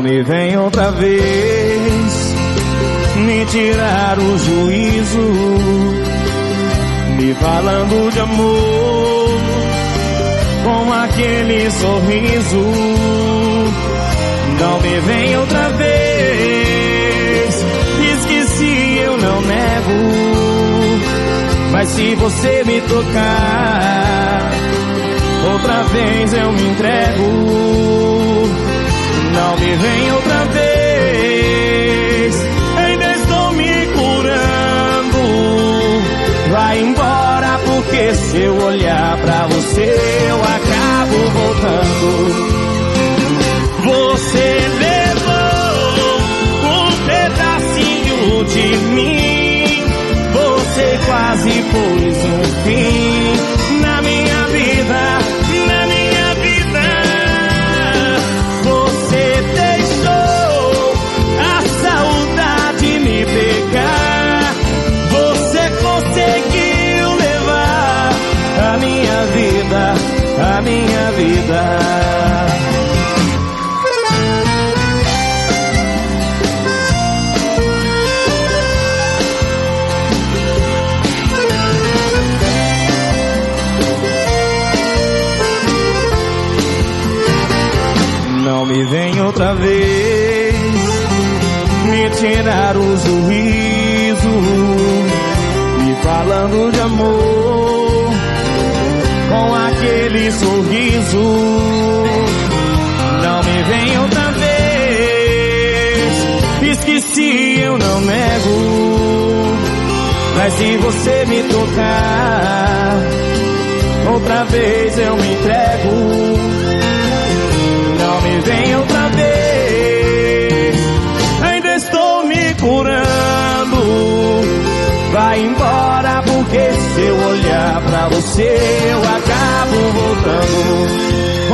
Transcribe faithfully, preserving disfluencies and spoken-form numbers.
me vem outra vez me tirar o juízo, me falando de amor com aquele sorriso. Não me vem outra vez, esqueci, eu não nego, mas se você me tocar outra vez eu me entrego. Não me vem outra vez, ainda estou me curando. Vai embora, porque se eu olhar pra você eu acabo voltando. Você levou um pedacinho de mim, você quase pôs um fim na minha vida, na minha vida. Você deixou a saudade me pegar, você conseguiu levar a minha vida, a minha vida. Não me vem outra vez me tirar o juízo, me falando de amor com aquele sorriso. Não me vem outra vez, esqueci, eu não nego, mas se você me tocar outra vez eu me entrego. Não me vem outra vez, ainda estou me curando. Vai embora, porque se eu olhar pra você eu acabo voltando.